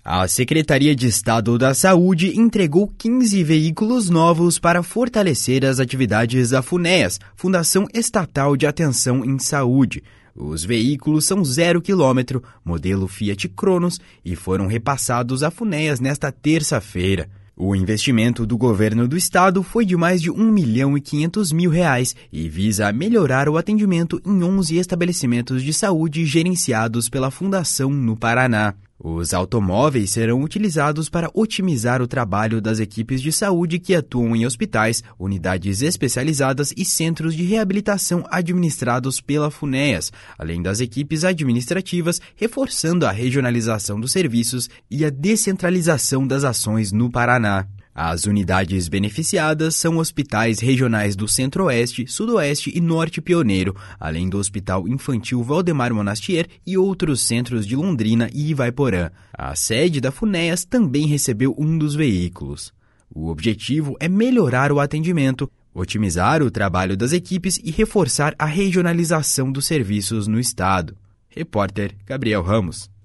A Secretaria de Estado da Saúde entregou 15 veículos novos para fortalecer as atividades da FUNEAS, Fundação Estatal de Atenção em Saúde. Os veículos são 0 km, modelo Fiat Cronos, e foram repassados à FUNEAS nesta terça-feira. O investimento do governo do estado foi de mais de R$1.500.000 e visa melhorar o atendimento em 11 estabelecimentos de saúde gerenciados pela Fundação no Paraná. Os automóveis serão utilizados para otimizar o trabalho das equipes de saúde que atuam em hospitais, unidades especializadas e centros de reabilitação administrados pela FUNEAS, além das equipes administrativas, reforçando a regionalização dos serviços e a descentralização das ações no Paraná. As unidades beneficiadas são hospitais regionais do Centro-Oeste, Sudoeste e Norte Pioneiro, além do Hospital Infantil Valdemar Monastier e outros centros de Londrina e Ivaiporã. A sede da FUNEAS também recebeu um dos veículos. O objetivo é melhorar o atendimento, otimizar o trabalho das equipes e reforçar a regionalização dos serviços no estado. Repórter Gabriel Ramos.